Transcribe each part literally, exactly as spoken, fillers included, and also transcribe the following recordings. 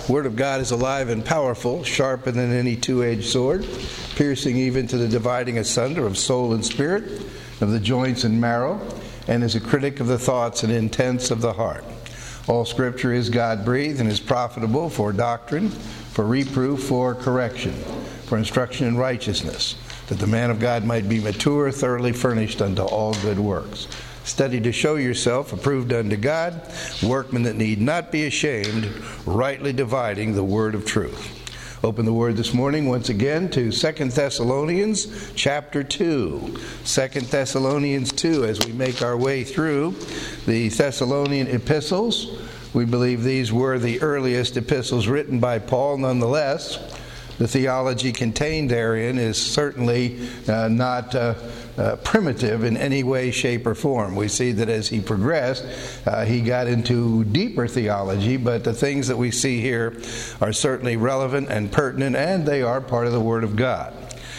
The Word of God is alive and powerful, sharper than any two-edged sword, piercing even to the dividing asunder of soul and spirit, of the joints and marrow, and is a critic of the thoughts and intents of the heart. All Scripture is God-breathed and is profitable for doctrine, for reproof, for correction, for instruction in righteousness, that the man of God might be mature, thoroughly furnished unto all good works. Study to show yourself approved unto God, workmen that need not be ashamed, rightly dividing the word of truth. Open the word this morning once again to Second Thessalonians chapter two. Second Thessalonians two, as we make our way through the Thessalonian epistles. We believe these were the earliest epistles written by Paul. Nonetheless, the theology contained therein is certainly uh, not uh, uh, primitive in any way, shape, or form. We see that as he progressed, uh, he got into deeper theology, but the things that we see here are certainly relevant and pertinent, and they are part of the Word of God.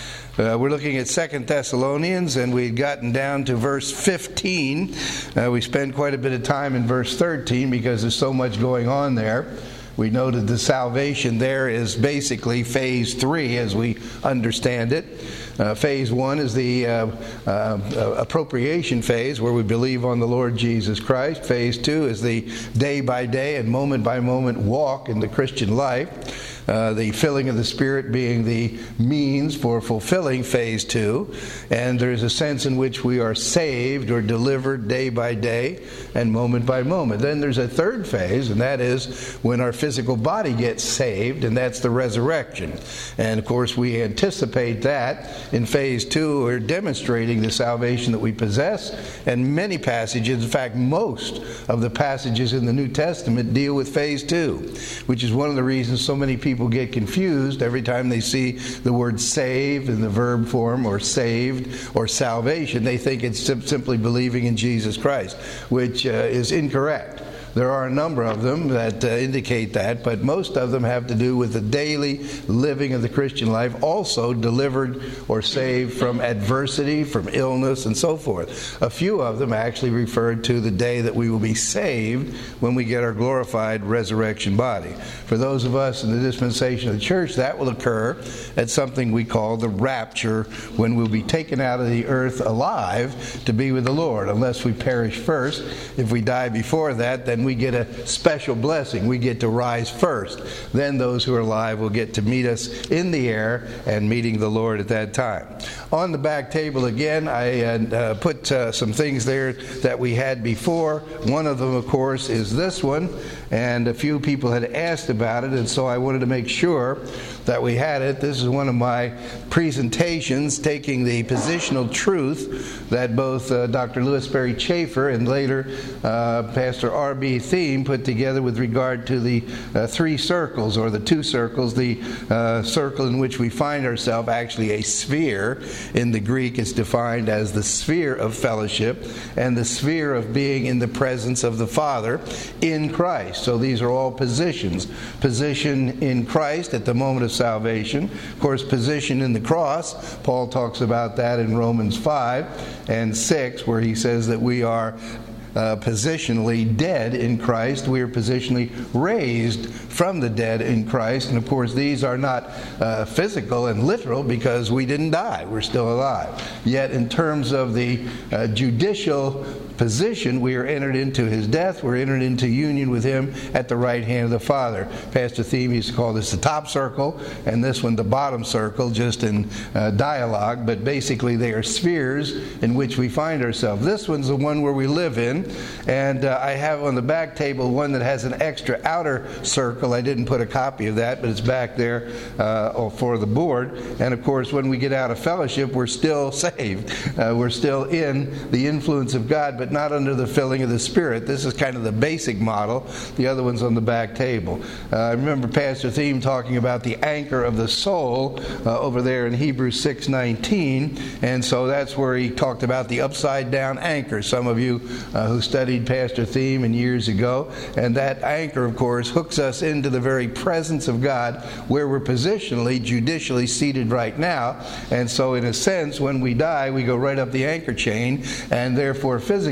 Uh, we're looking at Second Thessalonians, and we've gotten down to verse fifteen. Uh, we spend quite a bit of time in verse thirteen because there's so much going on there. We noted the salvation there is basically phase three as we understand it. Uh, phase one is the uh, uh, appropriation phase where we believe on the Lord Jesus Christ. Phase two is the day by day and moment by moment walk in the Christian life. Uh, the filling of the Spirit being the means for fulfilling phase two. And there's a sense in which we are saved or delivered day by day and moment by moment. Then there's a third phase, and that is when our physical body gets saved, and that's the resurrection. And of course we anticipate that in phase two. We're demonstrating the salvation that we possess, and many passages, in fact most of the passages in the New Testament deal with phase two, which is one of the reasons so many people People get confused every time they see the word saved in the verb form, or saved, or salvation. They think it's sim- simply believing in Jesus Christ, which uh, is incorrect. There are a number of them that uh, indicate that, but most of them have to do with the daily living of the Christian life, also delivered or saved from adversity, from illness, and so forth. A few of them actually refer to the day that we will be saved when we get our glorified resurrection body. For those of us in the dispensation of the church, that will occur at something we call the rapture, when we'll be taken out of the earth alive to be with the Lord, unless we perish first. If we die before that, then we get a special blessing. We get to rise first. Then those who are alive will get to meet us in the air and meeting the Lord at that time. On the back table again, I uh, put uh, some things there that we had before. One of them, of course, is this one, and a few people had asked about it, and so I wanted to make sure that we had it. This is one of my presentations taking the positional truth that both uh, Doctor Louis Berry Chafer and later uh, Pastor R B Thiem put together with regard to the uh, three circles, or the two circles. The uh, circle in which we find ourselves, actually a sphere in the Greek, is defined as the sphere of fellowship and the sphere of being in the presence of the Father in Christ. So these are all positions. Position in Christ at the moment of salvation. Of course, position in the cross. Paul talks about that in Romans five and six, where he says that we are Uh, positionally dead in Christ. We are positionally raised from the dead in Christ. And of course these are not uh, physical and literal, because we didn't die. We're still alive. Yet in terms of the uh, judicial position, we are entered into his death. We're entered into union with him at the right hand of the Father. Pastor Thiem used to call this the top circle, and this one the bottom circle, just in uh, dialogue. But basically they are spheres in which we find ourselves. This one's the one where we live in, and uh, I have on the back table one that has an extra outer circle. I didn't put a copy of that, but it's back there uh, for the board. And of course when we get out of fellowship, we're still saved. Uh, we're still in the influence of God, but not under the filling of the Spirit. This is kind of the basic model. The other one's on the back table. Uh, I remember Pastor Thiem talking about the anchor of the soul uh, over there in Hebrews six nineteen, and so that's where he talked about the upside down anchor. Some of you uh, who studied Pastor Thiem and years ago, and that anchor, of course, hooks us into the very presence of God, where we're positionally, judicially seated right now. And so in a sense, when we die, we go right up the anchor chain, and therefore physically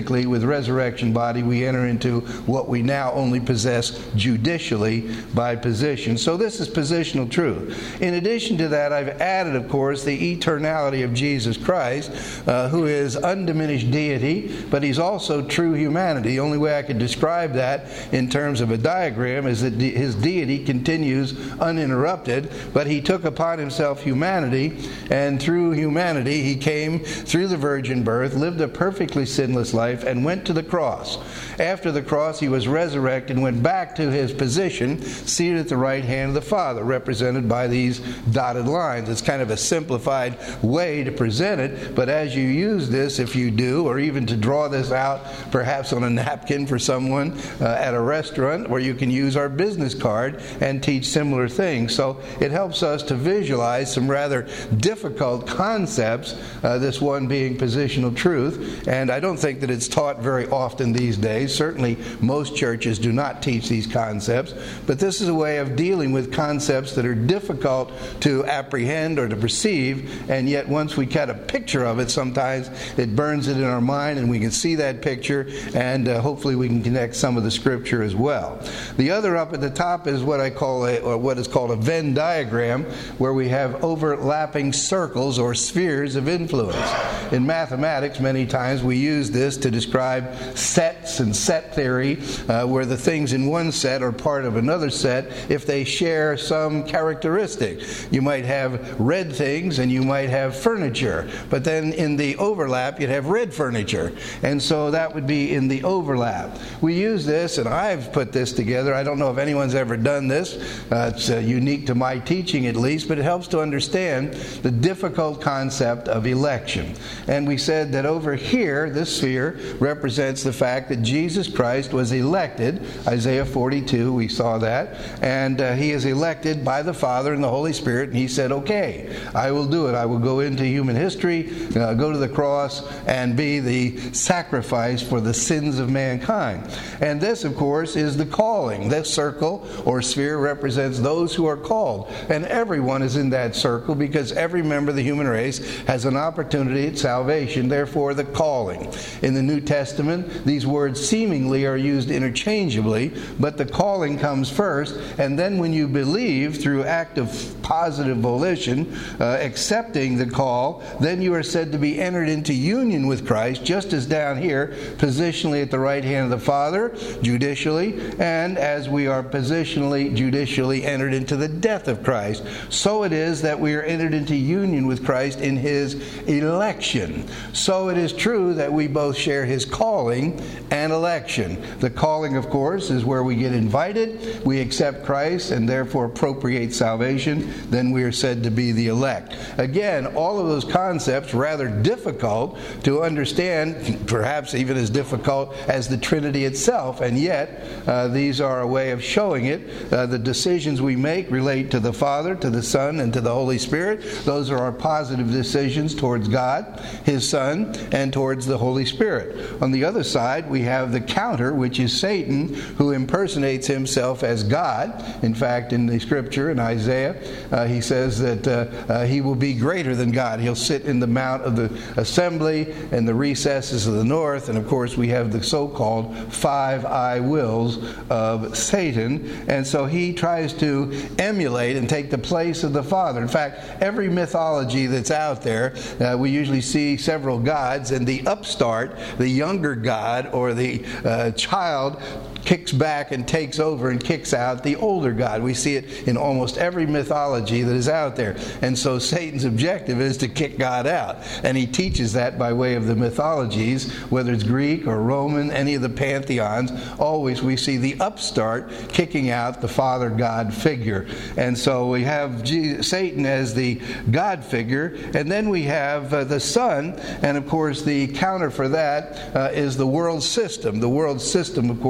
physically with resurrection body, we enter into what we now only possess judicially by position. So this is positional truth. In addition to that, I've added, of course, the eternality of Jesus Christ, uh, who is undiminished deity, but he's also true humanity. The only way I could describe that in terms of a diagram is that his deity continues uninterrupted, but he took upon himself humanity, and through humanity he came through the virgin birth, lived a perfectly sinless life, and went to the cross. After the cross, he was resurrected and went back to his position, seated at the right hand of the Father, represented by these dotted lines. It's kind of a simplified way to present it, but as you use this, if you do, or even to draw this out perhaps on a napkin for someone uh, at a restaurant, where you can use our business card and teach similar things. So it helps us to visualize some rather difficult concepts, uh, this one being positional truth, and I don't think that it's taught very often these days. Certainly most churches do not teach these concepts, but this is a way of dealing with concepts that are difficult to apprehend or to perceive, and yet once we get a picture of it, sometimes it burns it in our mind and we can see that picture, and uh, hopefully we can connect some of the scripture as well. The other up at the top is what I call a, or what is called a Venn diagram, where we have overlapping circles or spheres of influence. In mathematics, many times we use this to describe sets and set theory, uh, where the things in one set are part of another set if they share some characteristic. You might have red things and you might have furniture, but then in the overlap you'd have red furniture, and so that would be in the overlap. We use this, and I've put this together. I don't know if anyone's ever done this. Uh, it's uh, unique to my teaching at least, but it helps to understand the difficult concept of election. And we said that over here, this sphere represents the fact that Jesus Christ was elected. Isaiah forty-two, we saw that. And uh, he is elected by the Father and the Holy Spirit, and he said, okay, I will do it. I will go into human history, uh, go to the cross, and be the sacrifice for the sins of mankind. And this, of course, is the calling. This circle or sphere represents those who are called. And everyone is in that circle, because every member of the human race has an opportunity at salvation, therefore the calling. In the New Testament, these words seemingly are used interchangeably, but the calling comes first, and then when you believe through act of positive volition, uh, accepting the call, then you are said to be entered into union with Christ, just as down here, positionally at the right hand of the Father, judicially, and as we are positionally, judicially entered into the death of Christ, so it is that we are entered into union with Christ in his election. So it is true that we both share his calling and election. The calling, of course, is where we get invited, we accept Christ, and therefore appropriate salvation. Then we are said to be the elect. Again, all of those concepts rather difficult to understand, perhaps even as difficult as the Trinity itself, and yet uh, these are a way of showing it. Uh, the decisions we make relate to the Father, to the Son, and to the Holy Spirit. Those are our positive decisions towards God, his Son, and towards the Holy Spirit. On the other side, we have the counter, which is Satan, who impersonates himself as God. In fact, in the scripture, in Isaiah, uh, he says that uh, uh, he will be greater than God. He'll sit in the mount of the assembly and the recesses of the north, and of course we have the so-called five I wills of Satan, and so he tries to emulate and take the place of the Father. In fact, every mythology that's out there, uh, we usually see several gods, and the upstart, the younger god, or the uh, child, kicks back and takes over and kicks out the older god. We see it in almost every mythology that is out there. And so Satan's objective is to kick God out. And he teaches that by way of the mythologies, whether it's Greek or Roman, any of the pantheons. Always we see the upstart kicking out the Father God figure. And so we have Jesus, Satan as the God figure, and then we have uh, the Son, and of course the counter for that uh, is the world system. The world system, of course,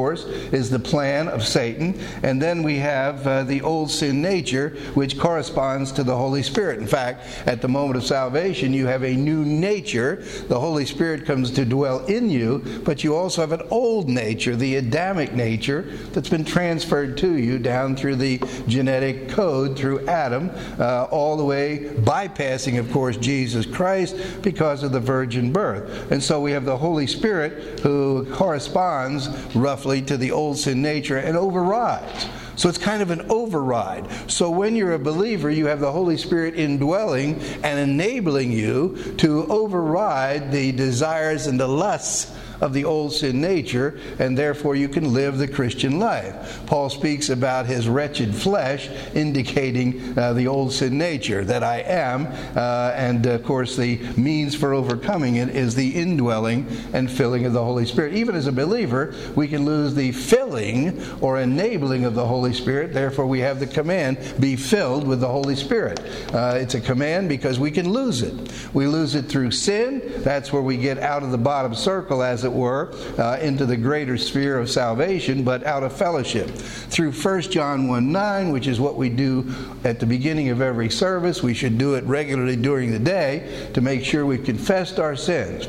is the plan of Satan. And then we have uh, the old sin nature, which corresponds to the Holy Spirit. In fact, at the moment of salvation, you have a new nature. The Holy Spirit comes to dwell in you, but you also have an old nature, the Adamic nature, that's been transferred to you down through the genetic code through Adam, uh, all the way bypassing, of course, Jesus Christ because of the virgin birth. And so we have the Holy Spirit who corresponds roughly to the old sin nature and overrides. So it's kind of an override. So when you're a believer, you have the Holy Spirit indwelling and enabling you to override the desires and the lusts of the old sin nature, and therefore you can live the Christian life. Paul speaks about his wretched flesh, indicating uh, the old sin nature, that I am, uh, and of course the means for overcoming it is the indwelling and filling of the Holy Spirit. Even as a believer, we can lose the filling or enabling of the Holy Spirit. Therefore we have the command, be filled with the Holy Spirit. Uh, it's a command because we can lose it. We lose it through sin. That's where we get out of the bottom circle, as it were, uh, into the greater sphere of salvation, but out of fellowship. Through First John one nine, which is what we do at the beginning of every service. We should do it regularly during the day to make sure we've confessed our sins.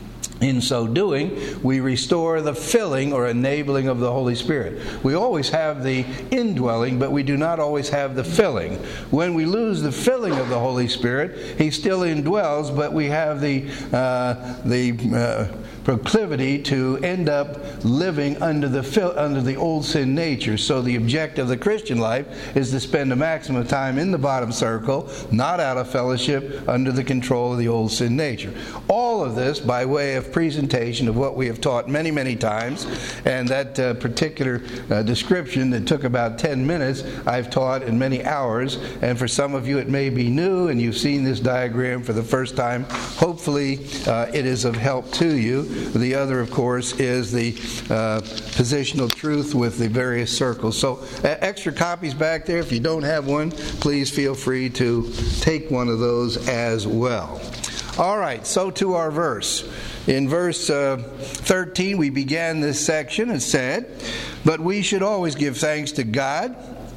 In so doing, we restore the filling or enabling of the Holy Spirit. We always have the indwelling, but we do not always have the filling. When we lose the filling of the Holy Spirit, He still indwells, but we have the uh, the uh, proclivity to end up living under the fil- under the old sin nature. So the objective of the Christian life is to spend a maximum of time in the bottom circle, not out of fellowship, under the control of the old sin nature. All of this by way of presentation of what we have taught many, many times, and that uh, particular uh, description that took about ten minutes, I've taught in many hours, and for some of you it may be new and you've seen this diagram for the first time. Hopefully uh, it is of help to you. The other, of course, is the uh, positional truth with the various circles. So uh, extra copies back there. If you don't have one, please feel free to take one of those as well. All right, so to our verse. In verse uh, thirteen, we began this section and said, "But we should always give thanks to God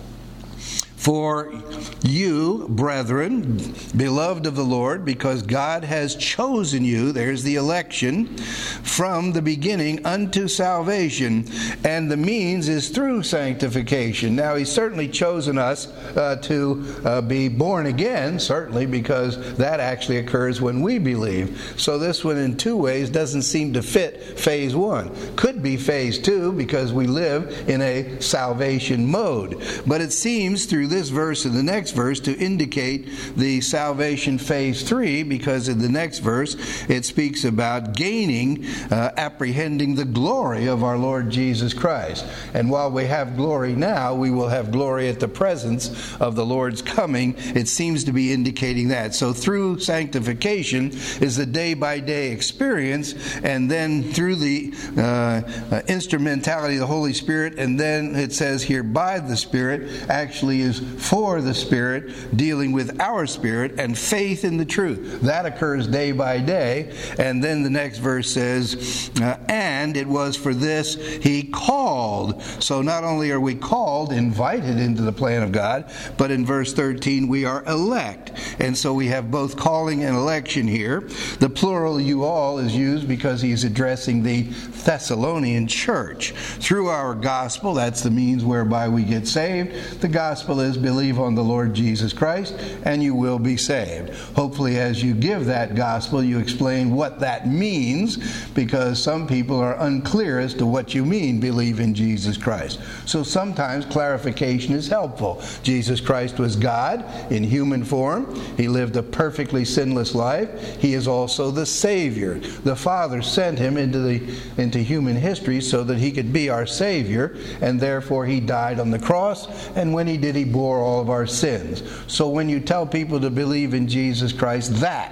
for you, brethren, beloved of the Lord, because God has chosen you," there's the election, "from the beginning unto salvation, and the means is through sanctification." Now, He's certainly chosen us uh, to uh, be born again, certainly, because that actually occurs when we believe. So this one, in two ways, doesn't seem to fit phase one. Could be phase two, because we live in a salvation mode. But it seems through this verse and the next verse to indicate the salvation phase three, because in the next verse it speaks about gaining, uh, apprehending the glory of our Lord Jesus Christ. And while we have glory now, we will have glory at the presence of the Lord's coming. It seems to be indicating that. So through sanctification is the day-by-day experience, and then through the uh, uh, instrumentality of the Holy Spirit, and then it says here by the Spirit, actually is for the Spirit, dealing with our spirit, and faith in the truth. That occurs day by day. And then the next verse says, uh, and it was for this He called. So not only are we called, invited into the plan of God, but in verse thirteen we are elect. And so we have both calling and election here. The plural you all is used because he's addressing the Thessalonian church. Through our gospel, that's the means whereby we get saved. The gospel is believe on the Lord Jesus Christ and you will be saved. Hopefully as you give that gospel, you explain what that means, because some people are unclear as to what you mean, believe in Jesus Christ. So sometimes clarification is helpful. Jesus Christ was God in human form. He lived a perfectly sinless life. He is also the Savior. The Father sent Him into the into human history so that He could be our Savior, and therefore He died on the cross, and when He did, He bore all of our sins. So when you tell people to believe in Jesus Christ, that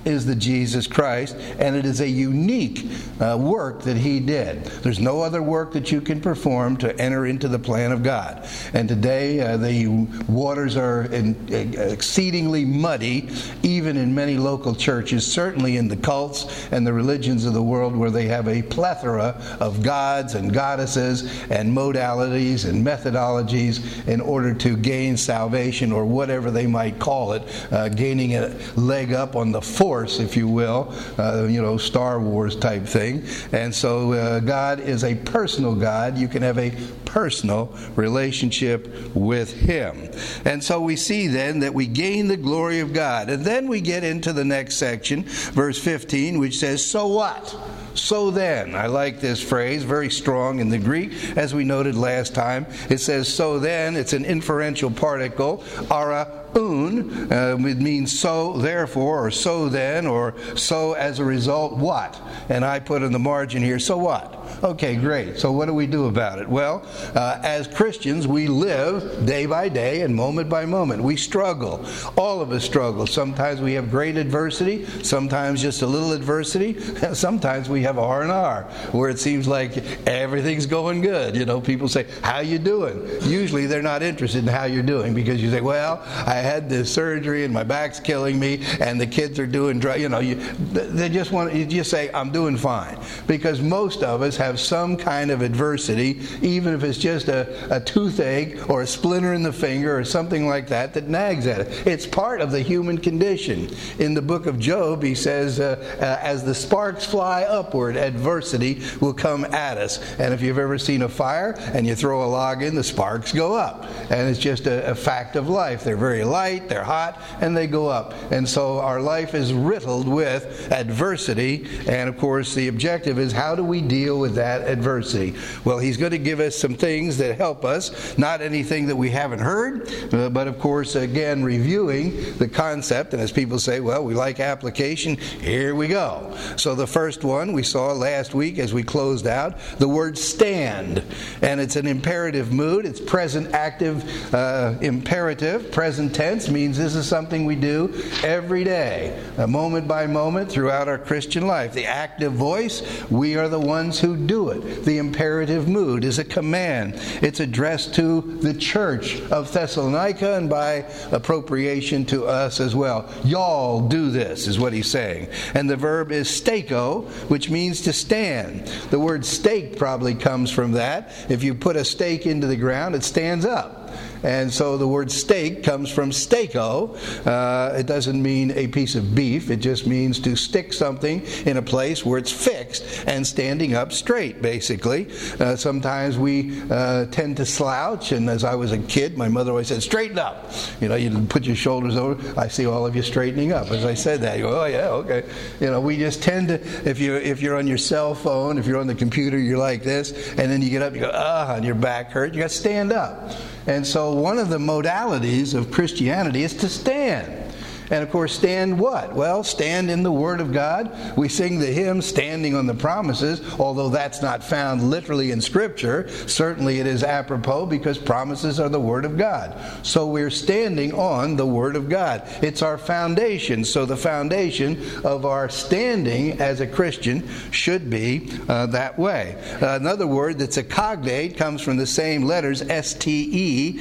is the Jesus Christ, and it is a unique uh, work that he did. There's no other work that you can perform to enter into the plan of God. And today uh, the waters are in, uh, exceedingly muddy, even in many local churches, certainly in the cults and the religions of the world, where they have a plethora of gods and goddesses and modalities and methodologies in order to gain salvation, or whatever they might call it, uh, gaining a leg up on the force, if you will, uh, you know, Star Wars type thing. And so uh, God is a personal God. You can have a personal relationship with him. And so we see then that we gain the glory of God. And then we get into the next section, verse fifteen, which says, so what? So then, I like this phrase, very strong in the Greek. As we noted last time, it says, so then, it's an inferential particle, ara un, uh, it means so therefore, or so then, or so as a result, what? And I put in the margin here, so what? Okay, great. So what do we do about it? Well, uh, as Christians, we live day by day and moment by moment. We struggle. All of us struggle. Sometimes we have great adversity, sometimes just a little adversity, sometimes we have R and R, where it seems like everything's going good. You know, people say, how you doing? Usually they're not interested in how you're doing, because you say, well, I had this surgery and my back's killing me and the kids are doing dry. You know, you, they just want, you just say, I'm doing fine. Because most of us have some kind of adversity, even if it's just a, a toothache or a splinter in the finger or something like that that nags at it. It's part of the human condition. In the book of Job, he says, uh, uh, as the sparks fly upward, adversity will come at us. And if you've ever seen a fire and you throw a log in, the sparks go up. And it's just a, a fact of life. They're very light, they're hot, and they go up. And so our life is riddled with adversity. And of course, the objective is, how do we deal with that adversity? Well, he's going to give us some things that help us. Not anything that we haven't heard, uh, but of course, again, reviewing the concept. And as people say, well, we like application, here we go. So the first one we saw last week as we closed out, the word stand. And it's an imperative mood. It's present active uh, imperative. Present tense means this is something we do every day, uh, moment by moment throughout our Christian life. The active voice, we are the ones who do it. The imperative mood is a command. It's addressed to the church of Thessalonica, and by appropriation to us as well. Y'all do this, is what he's saying. And the verb is stako, which means to stand. The word stake probably comes from that. If you put a stake into the ground, it stands up. And so the word stake comes from stako. Uh, it doesn't mean a piece of beef. It just means to stick something in a place where it's fixed and standing up straight, basically. Uh, sometimes we uh, tend to slouch. And as I was a kid, my mother always said, straighten up. You know, you put your shoulders over. I see all of you straightening up. As I said that, you go, oh, yeah, okay. You know, we just tend to, if you're, if you're on your cell phone, if you're on the computer, you're like this. And then you get up, you go, ah, and your back hurt. You got to stand up. And so one of the modalities of Christianity is to stand. And of course, stand what? Well, stand in the Word of God. We sing the hymn, Standing on the Promises, although that's not found literally in Scripture. Certainly it is apropos, because promises are the Word of God. So we're standing on the Word of God. It's our foundation. So the foundation of our standing as a Christian should be uh, that way. Uh, another word that's a cognate comes from the same letters, S T E,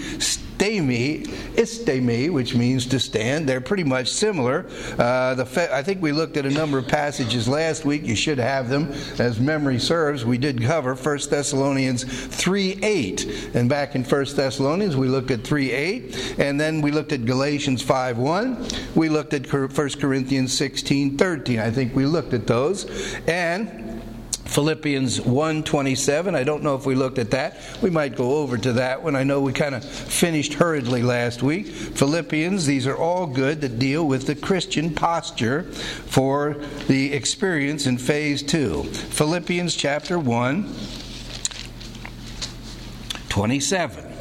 Stemi, istemi, which means to stand. They're pretty much similar. Uh, the fe- I think we looked at a number of passages last week. You should have them as memory serves. We did cover First Thessalonians three eight. And back in First Thessalonians, we looked at three eight. And then we looked at Galatians five one. We looked at First Corinthians sixteen thirteen. I think we looked at those. And Philippians one twenty-seven. I don't know if we looked at that. We might go over to that one. I know we kind of finished hurriedly last week. Philippians, these are all good that deal with the Christian posture for the experience in phase two. Philippians chapter one, twenty-seven.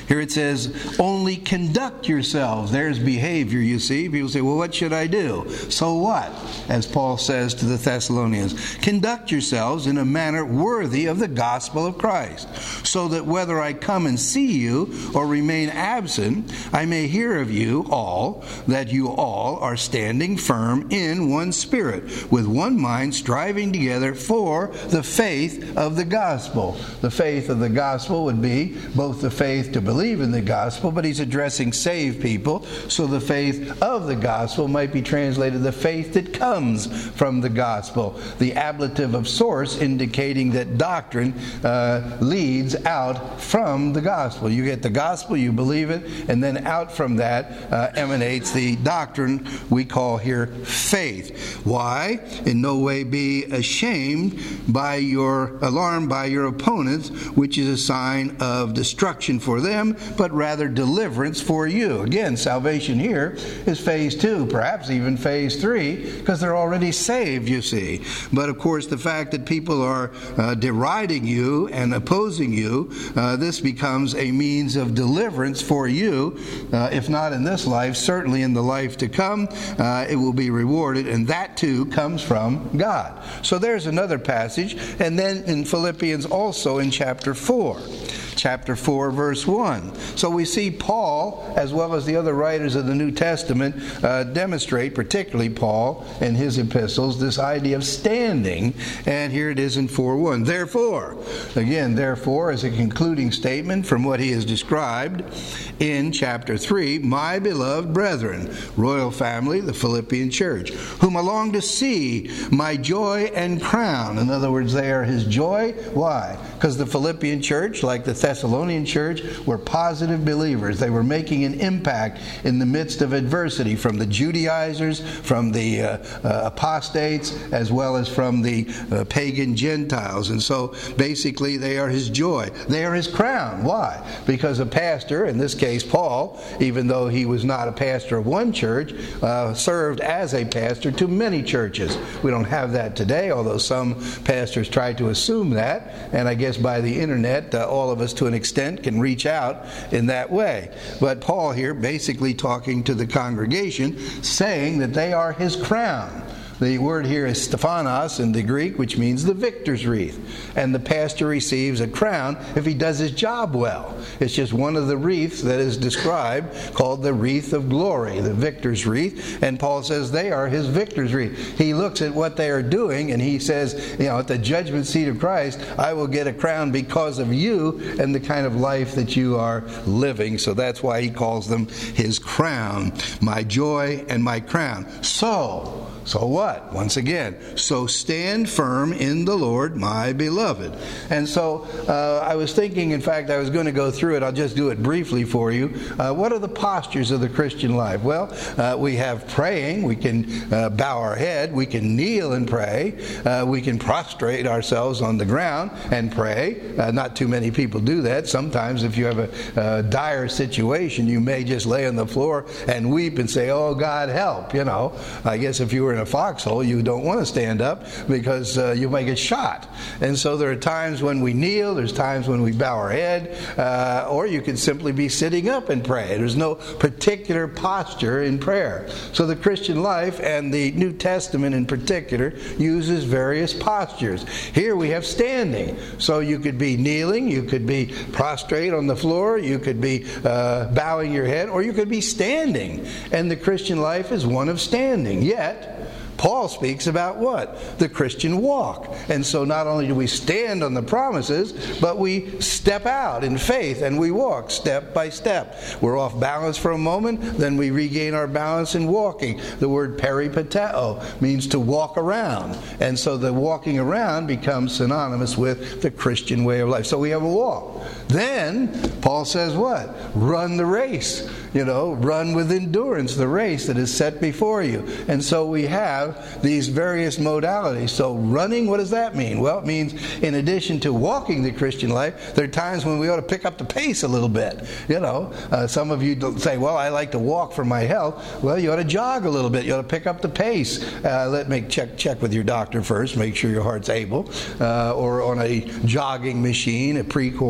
Here it says, only conduct yourselves. There's behavior, you see. People say, well, what should I do? So what? As Paul says to the Thessalonians, conduct yourselves in a manner worthy of the gospel of Christ, so that whether I come and see you or remain absent, I may hear of you all, that you all are standing firm in one spirit, with one mind, striving together for the faith of the gospel. The faith of the gospel would be both the faith to believe in the gospel, but he's addressing saved people, so the faith of the gospel might be translated the faith that comes from the gospel. The ablative of source indicating that doctrine uh, leads out from the gospel. You get the gospel, you believe it, and then out from that uh, emanates the doctrine we call here faith. Why? In no way be ashamed by your alarmed by your opponents, which is a sign of destruction for them, but rather deliverance for you. Again, salvation here is phase two, perhaps even phase three, because they're already saved, you see. But of course, the fact that people are uh, deriding you and opposing you, uh, this becomes a means of deliverance for you. Uh, if not in this life, certainly in the life to come, uh, it will be rewarded, and that too comes from God. So there's another passage, and then in Philippians also in chapter four. Chapter four, verse one. So we see Paul, as well as the other writers of the New Testament, uh, demonstrate, particularly Paul in his epistles, this idea of standing. And here it is in four one. Therefore, again, therefore, as a concluding statement from what he has described in chapter three, my beloved brethren, royal family, the Philippian church, whom I long to see, my joy and crown. In other words, they are his joy. Why? Because the Philippian church, like the Thessalonian church, were positive believers. They were making an impact in the midst of adversity, from the Judaizers, from the uh, uh, apostates, as well as from the uh, pagan Gentiles. And so basically they are his joy. They are his crown. Why? Because a pastor, in this case Paul, even though he was not a pastor of one church, uh, served as a pastor to many churches. We don't have that today, although some pastors try to assume that, and I guess by the internet uh, all of us to an extent can reach out in that way. But Paul here basically talking to the congregation, saying that they are his crown. The word here is Stephanos in the Greek, which means the victor's wreath. And the pastor receives a crown if he does his job well. It's just one of the wreaths that is described, called the wreath of glory, the victor's wreath. And Paul says they are his victor's wreath. He looks at what they are doing and he says, you know, at the judgment seat of Christ, I will get a crown because of you and the kind of life that you are living. So that's why he calls them his crown, my joy and my crown. So, So what? Once again, so stand firm in the Lord, my beloved. And so uh, I was thinking, in fact, I was going to go through it. I'll just do it briefly for you. Uh, what are the postures of the Christian life? Well, uh, we have praying. We can uh, bow our head. We can kneel and pray. Uh, we can prostrate ourselves on the ground and pray. Uh, not too many people do that. Sometimes if you have a, a dire situation, you may just lay on the floor and weep and say, oh, God, help. You know, I guess if you were in a foxhole, you don't want to stand up because uh, you might get shot. And so there are times when we kneel, there's times when we bow our head, uh, or you can simply be sitting up and pray. There's no particular posture in prayer. So the Christian life, and the New Testament in particular, uses various postures. Here we have standing. So you could be kneeling, you could be prostrate on the floor, you could be uh, bowing your head, or you could be standing. And the Christian life is one of standing. Yet, Paul speaks about what? The Christian walk. And so not only do we stand on the promises, but we step out in faith and we walk step by step. We're off balance for a moment, then we regain our balance in walking. The word peripateo means to walk around. And so the walking around becomes synonymous with the Christian way of life. So we have a walk. Then, Paul says what? Run the race. You know, run with endurance the race that is set before you. And so we have these various modalities. So running, what does that mean? Well, it means in addition to walking the Christian life, there are times when we ought to pick up the pace a little bit. You know, uh, some of you say, well, I like to walk for my health. Well, you ought to jog a little bit. You ought to pick up the pace. Uh, let me check check with your doctor first, make sure your heart's able. Uh, or on a jogging machine, a Precor or whatever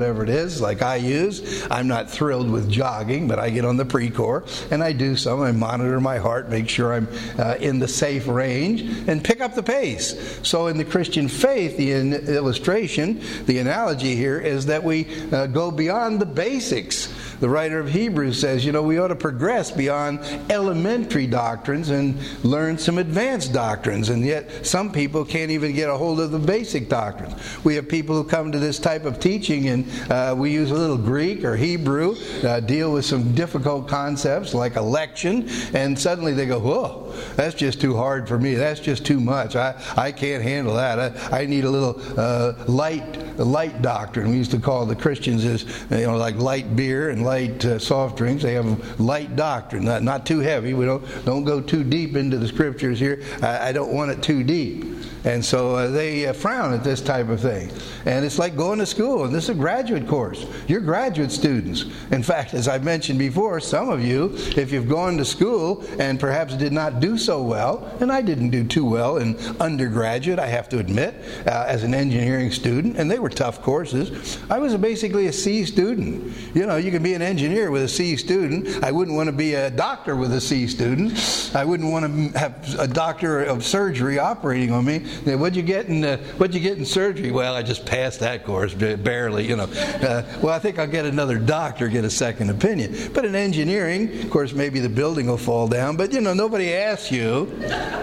whatever it is, like I use. I'm not thrilled with jogging, but I get on the Precor and I do some. I monitor my heart, make sure I'm uh, in the safe range, and pick up the pace. So in the Christian faith, the in- illustration, the analogy here is that we uh, go beyond the basics. The writer of Hebrews says, you know, we ought to progress beyond elementary doctrines and learn some advanced doctrines. And yet some people can't even get a hold of the basic doctrines. We have people who come to this type of teaching and uh, we use a little Greek or Hebrew, uh, deal with some difficult concepts like election, and suddenly they go, whoa, that's just too hard for me. That's just too much. I, I can't handle that. I, I need a little uh, light light doctrine. We used to call the Christians as, you know, like light beer and light uh, soft drinks. They have light doctrine, not, not too heavy. We don't don't go too deep into the scriptures here. I, I don't want it too deep. And so uh, they uh, frown at this type of thing. And it's like going to school, and this is a graduate course. You're graduate students. In fact, as I've mentioned before, some of you, if you've gone to school and perhaps did not do so well, and I didn't do too well in undergraduate, I have to admit, uh, as an engineering student, and they were tough courses. I was basically a C student. You know, you can be an engineer with a C student. I wouldn't want to be a doctor with a C student. I wouldn't want to have a doctor of surgery operating on me. What'd you get in uh, What'd you get in surgery? Well, I just passed that course, barely. You know. Uh, well, I think I'll get another doctor, get a second opinion. But in engineering, of course, maybe the building will fall down. But you know, nobody asks you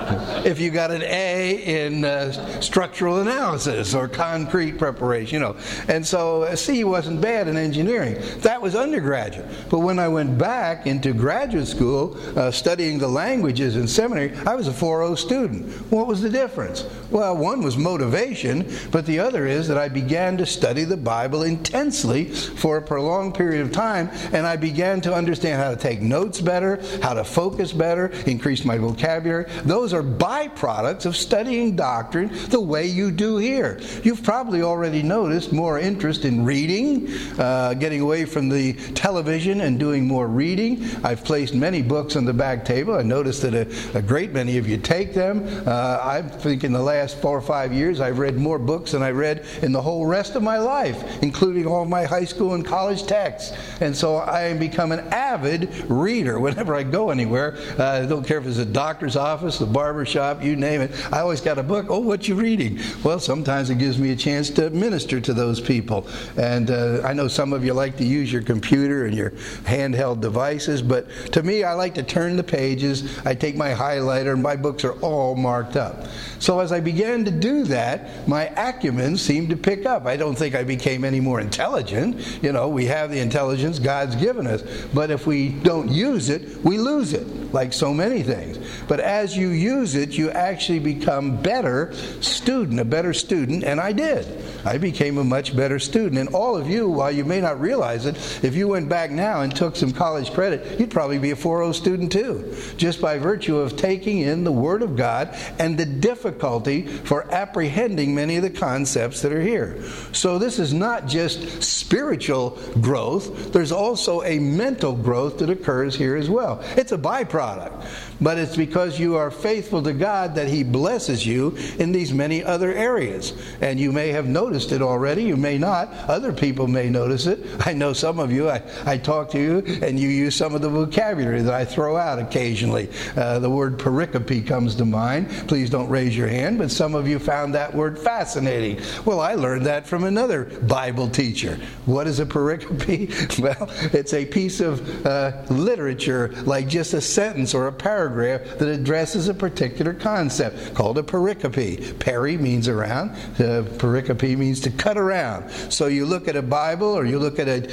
if you got an A in uh, structural analysis or concrete preparation. You know. And so uh, C wasn't bad in engineering. That was undergraduate. But when I went back into graduate school, uh, studying the languages in seminary, I was a four oh student. What was the difference? Well, one was motivation, but the other is that I began to study the Bible intensely for a prolonged period of time, and I began to understand how to take notes better, how to focus better, increase my vocabulary. Those are byproducts of studying doctrine the way you do here. You've probably already noticed more interest in reading, uh, getting away from the television and doing more reading. I've placed many books on the back table. I noticed that a, a great many of you take them. Uh, I think in the last four or five years I've read more books than I read in the whole rest of my life, including all my high school and college texts. And so I become an avid reader whenever I go anywhere. Uh, I don't care if it's a doctor's office, the barber shop, you name it. I always got a book. Oh, what you reading? Well, sometimes it gives me a chance to minister to those people. And uh, I know some of you like to use your computer and your handheld devices, but to me, I like to turn the pages. I take my highlighter, and my books are all marked up. So as I began to do that, my acumen seemed to pick up. I don't think I became any more intelligent. You know, we have the intelligence God's given us. But if we don't use it, we lose it, like so many things. But as you use it, you actually become better student, a better student, and I did. I became a much better student. And all of you, while you may not realize it, if you went back now and took some college credit, you'd probably be a four oh student too, just by virtue of taking in the Word of God and the difficulty for apprehending many of the concepts that are here. So this is not just spiritual growth. There's also a mental growth that occurs here as well. It's a byproduct. But it's because you are faithful to God that He blesses you in these many other areas. And you may have noticed it already. You may not. Other people may notice it. I know some of you, I, I talk to you, and you use some of the vocabulary that I throw out occasionally. Uh, the word pericope comes to mind. Please don't raise your hand, but some of you found that word fascinating. Well, I learned that from another Bible teacher. What is a pericope? Well, it's a piece of uh, literature, like just a sentence or a paragraph that addresses a particular concept, called a pericope. Peri means around. Uh, pericope means to cut around. So you look at a Bible or you look at a,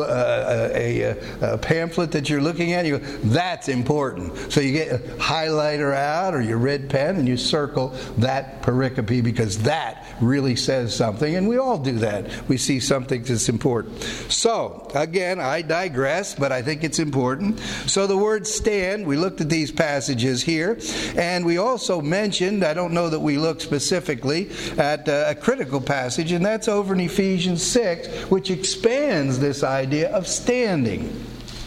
uh, a, a, a pamphlet that you're looking at, you go, that's important. So you get a highlighter out or your red pen and you circle that pericope because that really says something, and we all do that. We see something that's important. So, again, I digress, but I think it's important. So the word stand, we looked at these passages here, and we also mentioned, I don't know that we looked specifically at uh, a critical passage, and that's over in Ephesians six, which expands this idea of standing.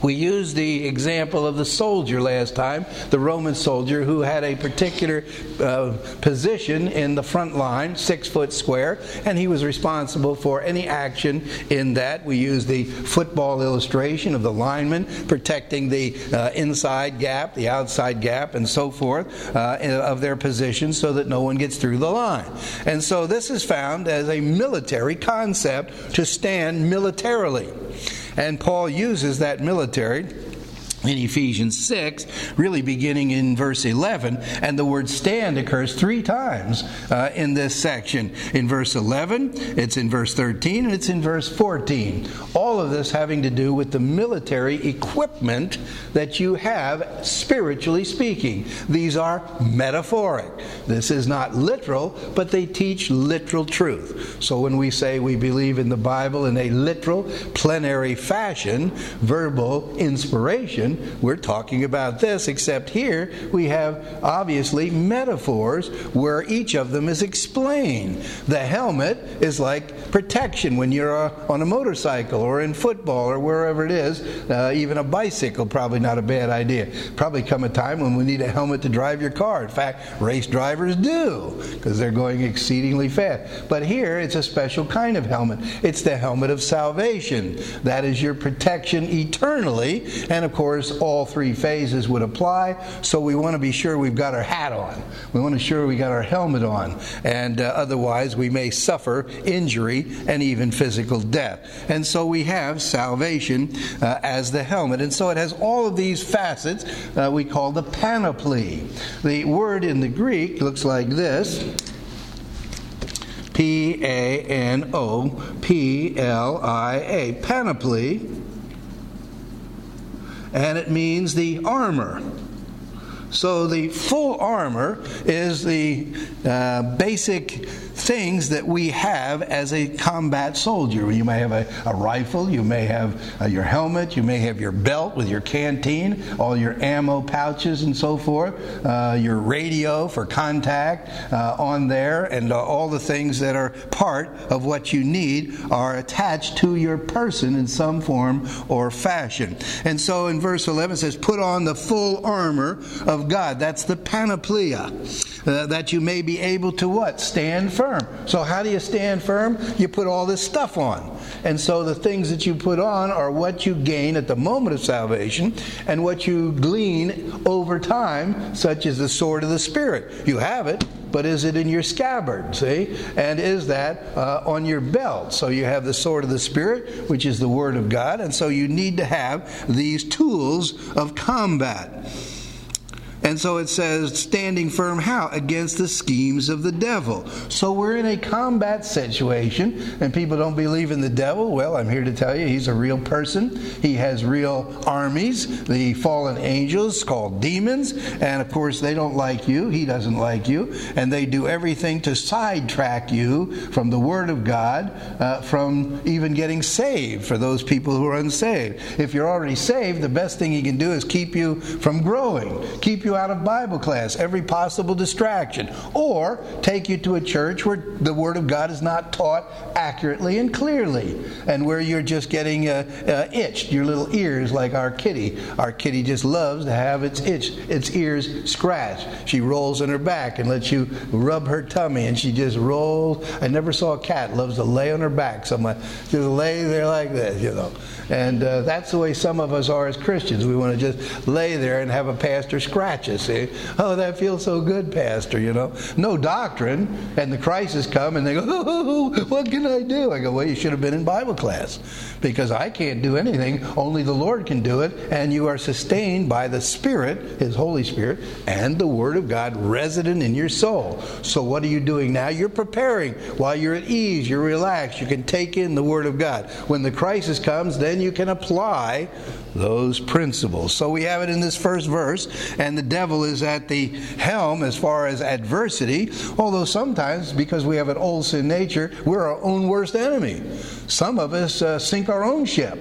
We used the example of the soldier last time, the Roman soldier who had a particular uh, position in the front line, six foot square, and he was responsible for any action in that. We used the football illustration of the lineman protecting the uh, inside gap, the outside gap, and so forth uh, of their position so that no one gets through the line. And so this is found as a military concept, to stand militarily. And Paul uses that military in Ephesians six, really beginning in verse eleven, and the word stand occurs three times uh, in this section. In verse eleven, it's in verse thirteen, and it's in verse fourteen. All of this having to do with the military equipment that you have, spiritually speaking. These are metaphoric. This is not literal, but they teach literal truth. So when we say we believe in the Bible in a literal, plenary fashion, verbal inspiration, we're talking about this, except here we have obviously metaphors where each of them is explained. The helmet is like protection when you're uh, on a motorcycle or in football or wherever it is. Uh, even a bicycle, probably not a bad idea. Probably come a time when we need a helmet to drive your car. In fact, race drivers do, because they're going exceedingly fast. But here it's a special kind of helmet. It's the helmet of salvation. That is your protection eternally, and of course all three phases would apply. So we want to be sure we've got our hat on. We want to be sure we got our helmet on, and uh, otherwise we may suffer injury and even physical death. And so we have salvation uh, as the helmet, and so it has all of these facets uh, we call the panoply. The word in the Greek looks like this: P A N O P L I A, panoply. And it means the armor. So the full armor is the uh, basic things that we have as a combat soldier. You may have a, a rifle, you may have uh, your helmet, you may have your belt with your canteen, all your ammo pouches and so forth, uh, your radio for contact uh, on there, and uh, all the things that are part of what you need are attached to your person in some form or fashion. And so in verse eleven it says, put on the full armor of God. That's the panoplia. Uh, that you may be able to what? Stand firm. So how do you stand firm? You put all this stuff on. And so the things that you put on are what you gain at the moment of salvation and what you glean over time, such as the sword of the Spirit. You have it, but is it in your scabbard, see? And is that uh, on your belt? So you have the sword of the Spirit, which is the Word of God, and so you need to have these tools of combat. And so it says, standing firm how? Against the schemes of the devil. So we're in a combat situation, and people don't believe in the devil. Well, I'm here to tell you, he's a real person. He has real armies, the fallen angels called demons, and of course they don't like you. He doesn't like you, and they do everything to sidetrack you from the Word of God, uh, from even getting saved for those people who are unsaved. If you're already saved, the best thing he can do is keep you from growing, keep you out of Bible class, every possible distraction, or take you to a church where the Word of God is not taught accurately and clearly, and where you're just getting uh, uh, itched, your little ears, like our kitty. Our kitty just loves to have its itch, its ears scratched. She rolls on her back and lets you rub her tummy, and she just rolls. I never saw a cat loves to lay on her back. Someone just lay there like this, you know. And uh, that's the way some of us are as Christians. We want to just lay there and have a pastor scratch us. See? Oh, that feels so good, Pastor, you know. No doctrine, and the crisis come, and they go, oh, what can I do? I go, well, you should have been in Bible class, because I can't do anything. Only the Lord can do it, and you are sustained by the Spirit, His Holy Spirit, and the Word of God resident in your soul. So what are you doing now? You're preparing. While you're at ease, you're relaxed, you can take in the Word of God. When the crisis comes, then you can apply those principles. So we have it in this first verse, and the devil is at the helm as far as adversity, although sometimes, because we have an old sin nature, we're our own worst enemy. Some of us uh, sink our own ship.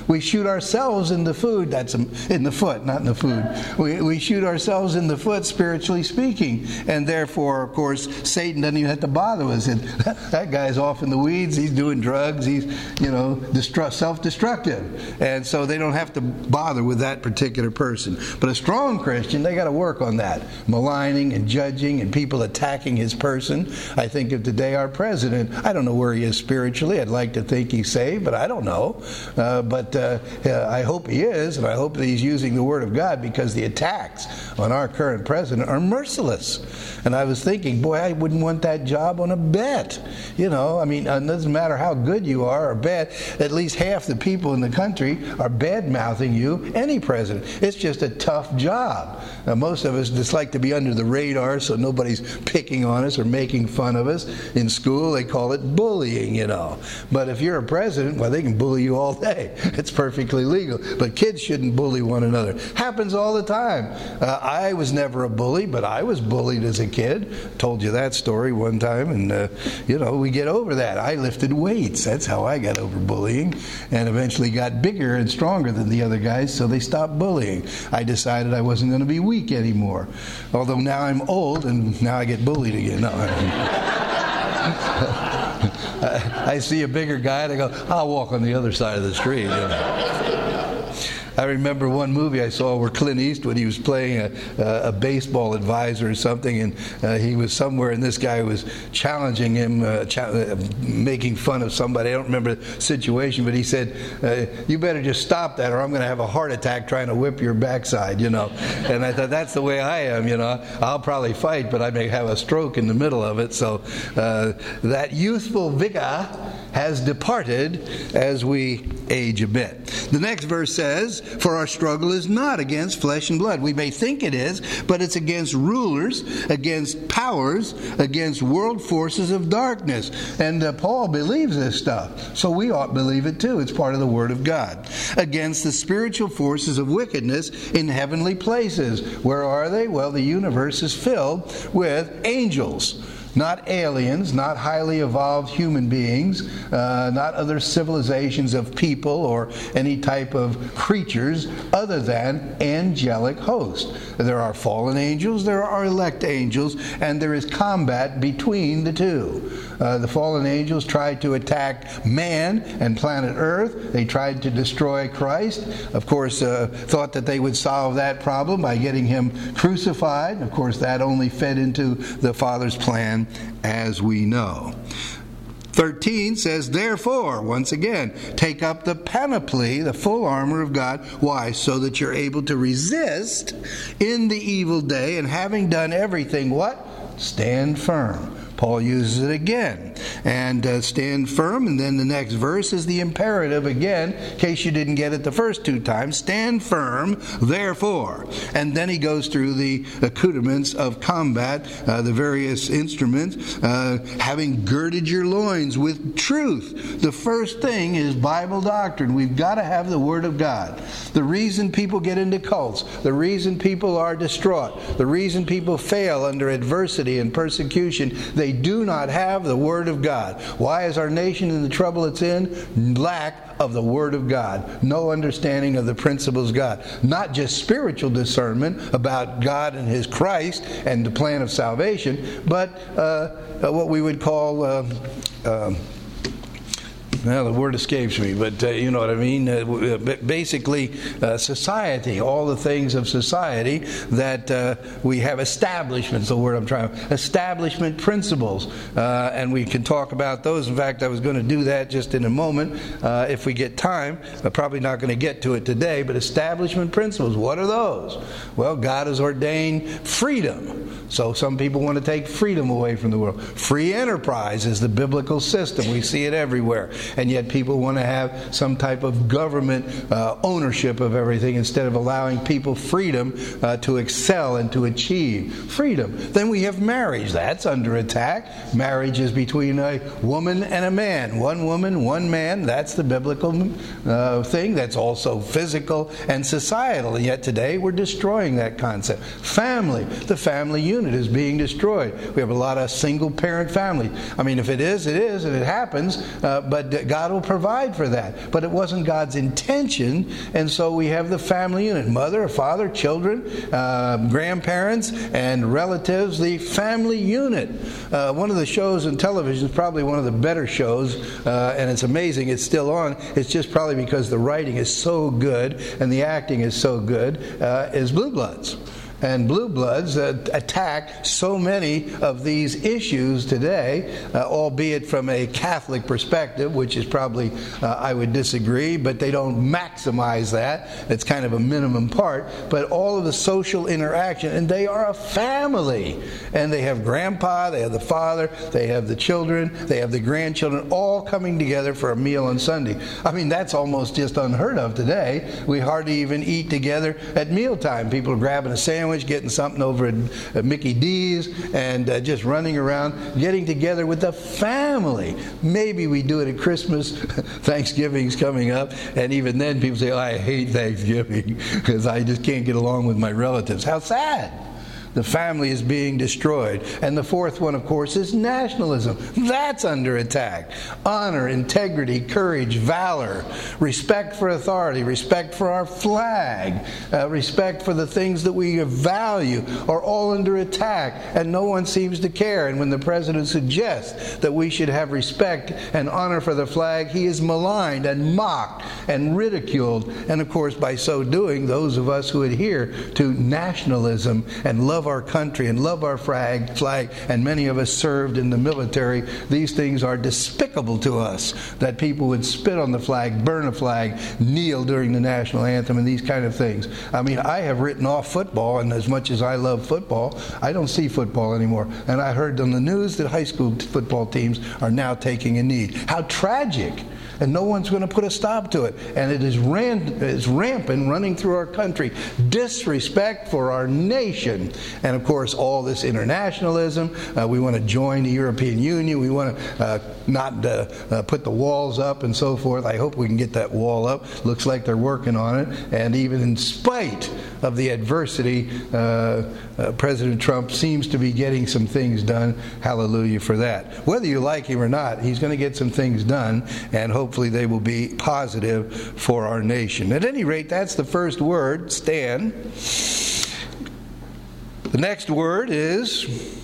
we shoot ourselves in the food. That's in the foot, not in the food. We, we shoot ourselves in the foot, spiritually speaking. And therefore, of course, Satan doesn't even have to bother us. And that guy's off in the weeds. He's doing drugs. He's, you know, destru- self-destructive. And so they don't have to bother with that particular person. But a strong Christian, they got to work on that. Maligning and judging and people attacking his person. I think of today our president. I don't know where he is spiritually. I'd like to think he's saved, but I don't know. Uh, but uh, I hope he is, and I hope that he's using the Word of God, because the attacks on our current president are merciless. And I was thinking, boy, I wouldn't want that job on a bet. You know, I mean, it doesn't matter how good you are or bad. At least half the people in the country are bad-mouthing you, any president. It's just a tough job. Now, most of us just like to be under the radar so nobody's picking on us or making fun of us. In school, they call it bullying, you know. But if you're a president, well, they can bully you all day. It's perfectly legal. But kids shouldn't bully one another. Happens all the time. Uh, I was never a bully, but I was bullied as a kid. Told you that story one time, and, uh, you know, we get over that. I lifted weights. That's how I got over bullying, and eventually got bigger and stronger than the other guys, so they stopped bullying. I decided I wasn't going to be weak anymore. Although now I'm old, and now I get bullied again. No, I, I see a bigger guy, and I go, I'll walk on the other side of the street. You know. I remember one movie I saw where Clint Eastwood, he was playing a, a baseball advisor or something, and uh, he was somewhere, and this guy was challenging him, uh, cha- uh, making fun of somebody. I don't remember the situation, but he said, uh, you better just stop that or I'm going to have a heart attack trying to whip your backside, you know. And I thought, that's the way I am, you know. I'll probably fight, but I may have a stroke in the middle of it. So uh, that youthful vigor has departed as we age a bit. The next verse says, for our struggle is not against flesh and blood. We may think it is, but it's against rulers, against powers, against world forces of darkness. And uh, Paul believes this stuff, so we ought to believe it too. It's part of the Word of God. Against the spiritual forces of wickedness in heavenly places. Where are they? Well, the universe is filled with angels. Not aliens, not highly evolved human beings, uh, not other civilizations of people or any type of creatures other than angelic hosts. There are fallen angels, there are elect angels, and there is combat between the two. Uh, the fallen angels tried to attack man and planet Earth. They tried to destroy Christ. Of course, uh, thought that they would solve that problem by getting him crucified. Of course, that only fed into the Father's plan, as we know. thirteen says, therefore, once again, take up the panoply, the full armor of God. Why? So that you're able to resist in the evil day, and having done everything, what? Stand firm. Paul uses it again. And uh, stand firm. And then the next verse is the imperative again, in case you didn't get it the first two times. Stand firm, therefore. And then he goes through the accoutrements of combat, uh, the various instruments, uh, having girded your loins with truth. The first thing is Bible doctrine. We've got to have the Word of God. The reason people get into cults, the reason people are distraught, the reason people fail under adversity and persecution, they They do not have the Word of God. Why is our nation in the trouble it's in? Lack of the Word of God. No understanding of the principles of God. Not just spiritual discernment about God and His Christ and the plan of salvation, but uh, what we would call... Uh, uh, Well, the word escapes me, but uh, you know what I mean. Uh, basically, uh, society, all the things of society that uh, we have establishments, the word I'm trying to, establishment principles, uh, and we can talk about those. In fact, I was going to do that just in a moment uh, if we get time. I'm probably not going to get to it today, but establishment principles, what are those? Well, God has ordained freedom. So some people want to take freedom away from the world. Free enterprise is the biblical system. We see it everywhere. And yet people want to have some type of government uh, ownership of everything instead of allowing people freedom uh, to excel and to achieve freedom. Then we have marriage. That's under attack. Marriage is between a woman and a man. One woman, one man. That's the biblical uh, thing. That's also physical and societal. And yet today we're destroying that concept. Family. The family unit is being destroyed. We have a lot of single parent families. I mean, if it is, it is, and it happens. Uh, but And God will provide for that. But it wasn't God's intention, and so we have the family unit. Mother, father, children, uh, grandparents, and relatives. The family unit. Uh, one of the shows on television is probably one of the better shows, uh, and it's amazing it's still on. It's just probably because the writing is so good and the acting is so good, uh, is Blue Bloods. And Blue Bloods uh, attack so many of these issues today, uh, albeit from a Catholic perspective, which is probably, uh, I would disagree, but they don't maximize that. It's kind of a minimum part. But all of the social interaction, and they are a family. And they have grandpa, they have the father, they have the children, they have the grandchildren, all coming together for a meal on Sunday. I mean, that's almost just unheard of today. We hardly even eat together at mealtime. People are grabbing a sandwich, getting something over at Mickey D's, and uh, just running around, getting together with the family. Maybe we do it at Christmas. Thanksgiving's coming up, and even then people say, oh, I hate Thanksgiving because I just can't get along with my relatives. How sad. The family is being destroyed. And the fourth one, of course, is nationalism. That's under attack. Honor, integrity, courage, valor, respect for authority, respect for our flag, uh, respect for the things that we value are all under attack, and no one seems to care. And when the president suggests that we should have respect and honor for the flag, he is maligned and mocked and ridiculed. And of course, by so doing, those of us who adhere to nationalism and love our country and love our flag, flag, and many of us served in the military, these things are despicable to us, that people would spit on the flag, burn a flag, kneel during the national anthem, and these kind of things. I mean, I have written off football, and as much as I love football, I don't see football anymore. And I heard on the news that high school football teams are now taking a knee. How tragic! And no one's going to put a stop to it. And it is, ran, it's rampant running through our country. Disrespect for our nation. And of course, all this internationalism. Uh, we want to join the European Union. We want to uh, not uh, uh, put the walls up and so forth. I hope we can get that wall up. Looks like they're working on it. And even in spite of the adversity, uh, uh, President Trump seems to be getting some things done. Hallelujah for that. Whether you like him or not, he's going to get some things done, and hopefully they will be positive for our nation. At any rate, that's the first word, stand. The next word is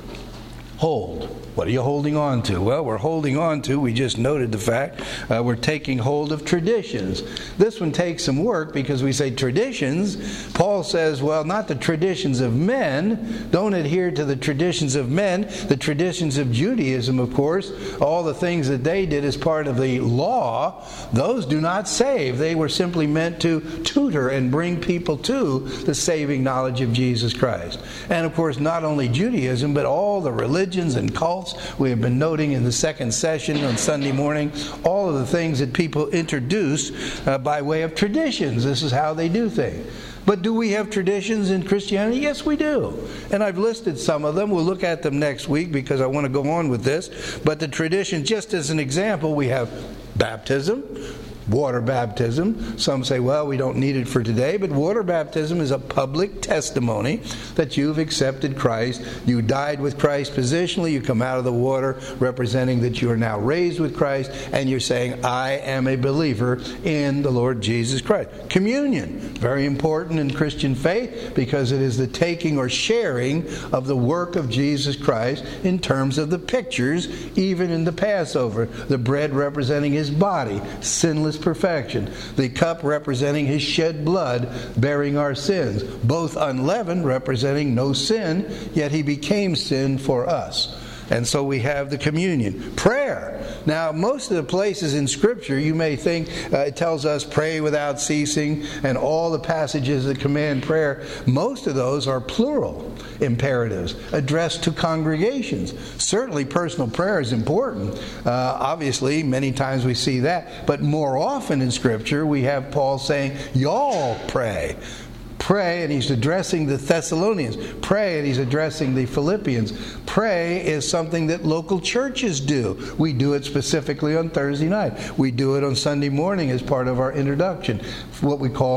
hold. What are you holding on to? Well, we're holding on to, we just noted the fact, uh, we're taking hold of traditions. This one takes some work because we say traditions. Paul says, well, not the traditions of men. Don't adhere to the traditions of men. The traditions of Judaism, of course, all the things that they did as part of the law, those do not save. They were simply meant to tutor and bring people to the saving knowledge of Jesus Christ. And of course, not only Judaism, but all the religions and cults we have been noting in the second session on Sunday morning, all of the things that people introduce uh, by way of traditions. This is how they do things. But do we have traditions in Christianity? Yes, we do. And I've listed some of them. We'll look at them next week because I want to go on with this. But the tradition, just as an example, we have baptism, water baptism. Some say, well, we don't need it for today, but water baptism is a public testimony that you've accepted Christ. You died with Christ positionally. You come out of the water representing that you are now raised with Christ, and you're saying, I am a believer in the Lord Jesus Christ. Communion, very important in Christian faith because it is the taking or sharing of the work of Jesus Christ in terms of the pictures, even in the Passover. The bread representing his body, sinless perfection. The cup representing his shed blood, bearing our sins. Both unleavened, representing no sin, yet he became sin for us. And so we have the communion. Prayer. Now, most of the places in Scripture, you may think uh, it tells us pray without ceasing, and all the passages that command prayer, most of those are plural imperatives addressed to congregations. Certainly personal prayer is important. Uh, obviously, many times we see that. But more often in Scripture, we have Paul saying, y'all pray. Pray, and he's addressing the Thessalonians. Pray, and he's addressing the Philippians. Pray is something that local churches do. We do it specifically on Thursday night. We do it on Sunday morning as part of our introduction, what we call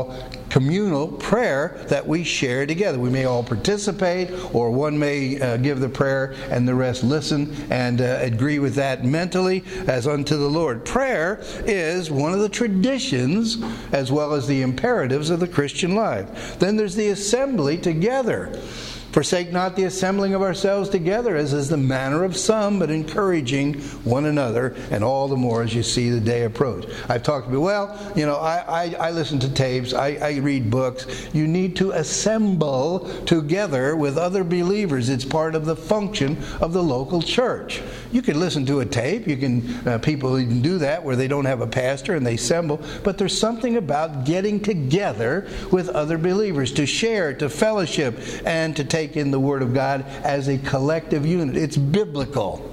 communal prayer that we share together. We may all participate, or one may uh, give the prayer and the rest listen and uh, agree with that mentally as unto the Lord. Prayer is one of the traditions as well as the imperatives of the Christian life. Then there's the assembly together. Forsake not the assembling of ourselves together, as is the manner of some, but encouraging one another, and all the more as you see the day approach. I've talked about, well, you know, I, I, I listen to tapes, I, I read books. You need to assemble together with other believers. It's part of the function of the local church. You can listen to a tape. You can uh, people even do that where they don't have a pastor and they assemble. But there's something about getting together with other believers to share, to fellowship, and to take in the Word of God as a collective unit. It's biblical.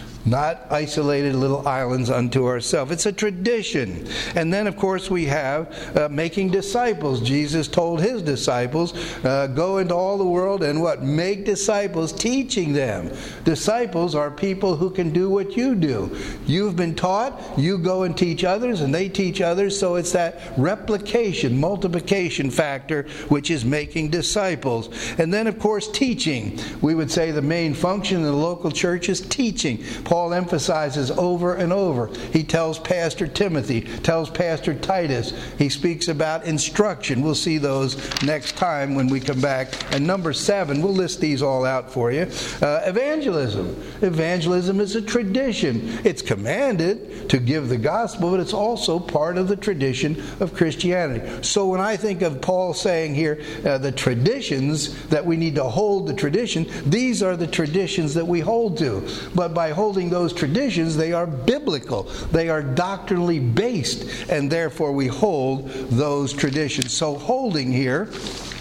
Not isolated little islands unto ourselves. It's a tradition. And then, of course, we have uh, making disciples. Jesus told his disciples, uh, go into all the world and what? Make disciples, teaching them. Disciples are people who can do what you do. You've been taught, you go and teach others, and they teach others. So it's that replication, multiplication factor, which is making disciples. And then, of course, teaching. We would say the main function in the local church is teaching. Paul emphasizes over and over. He tells Pastor Timothy, tells Pastor Titus. He speaks about instruction. We'll see those next time when we come back. And number seven, we'll list these all out for you. Uh, evangelism. Evangelism is a tradition. It's commanded to give the gospel, but it's also part of the tradition of Christianity. So when I think of Paul saying here, uh, the traditions that we need to hold the tradition, these are the traditions that we hold to. But by holding those traditions, they are biblical. They are doctrinally based, and therefore we hold those traditions. So holding here,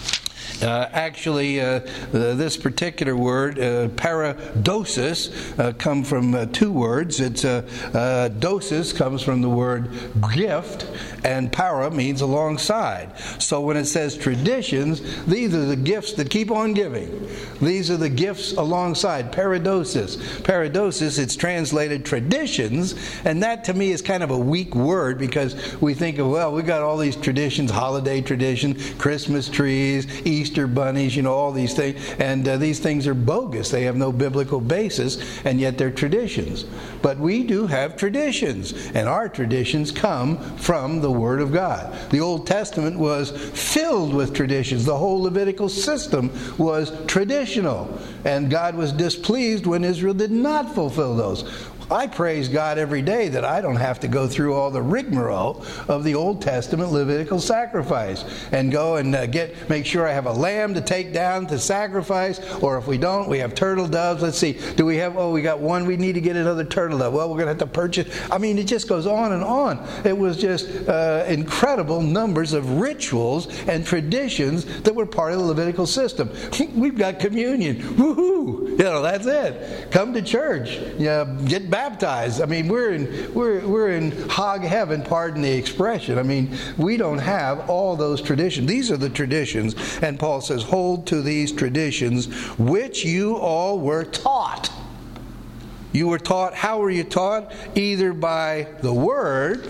Uh, actually, uh, uh, this particular word, uh, paradosis, uh, come from uh, two words. It's uh, uh, dosis comes from the word gift, and para means alongside. So when it says traditions, these are the gifts that keep on giving. These are the gifts alongside. Paradosis. Paradosis, it's translated traditions, and that to me is kind of a weak word because we think of, well, we got all these traditions, holiday traditions, Christmas trees, Easter Easter bunnies, you know, all these things. And uh, these things are bogus. They have no biblical basis, and yet they're traditions. But we do have traditions, and our traditions come from the Word of God. The Old Testament was filled with traditions. The whole Levitical system was traditional, and God was displeased when Israel did not fulfill those. I praise God every day that I don't have to go through all the rigmarole of the Old Testament Levitical sacrifice and go and uh, get make sure I have a lamb to take down to sacrifice, or if we don't, we have turtle doves. Let's see, do we have, oh, we got one, we need to get another turtle dove. Well, we're going to have to purchase. I mean, it just goes on and on. It was just uh, incredible numbers of rituals and traditions that were part of the Levitical system. We've got communion. Woohoo! You know, that's it. Come to church. Yeah, get back. Baptized. I mean, we're in we're we're in hog heaven. Pardon the expression. I mean, we don't have all those traditions. These are the traditions, and Paul says, "Hold to these traditions, which you all were taught." You were taught. How were you taught? Either by the word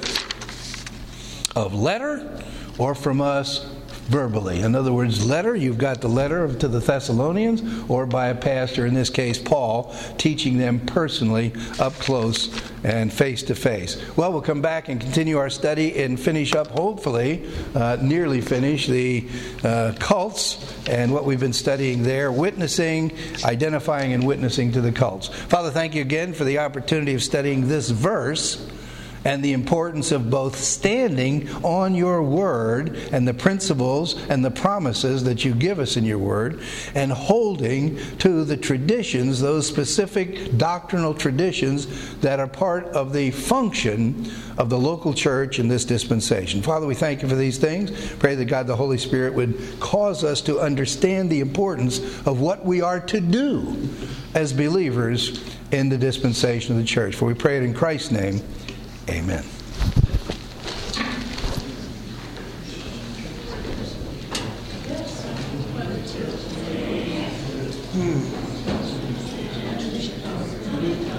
of letter, or from us verbally. In other words, letter, you've got the letter to the Thessalonians, or by a pastor, in this case Paul, teaching them personally up close and face to face. Well, we'll come back and continue our study and finish up, hopefully, uh, nearly finish the uh, cults and what we've been studying there, witnessing, identifying and witnessing to the cults. Father, thank you again for the opportunity of studying this verse and the importance of both standing on your word and the principles and the promises that you give us in your word, and holding to the traditions, those specific doctrinal traditions that are part of the function of the local church in this dispensation. Father, we thank you for these things. Pray that God the Holy Spirit would cause us to understand the importance of what we are to do as believers in the dispensation of the church. For we pray it in Christ's name. Amen.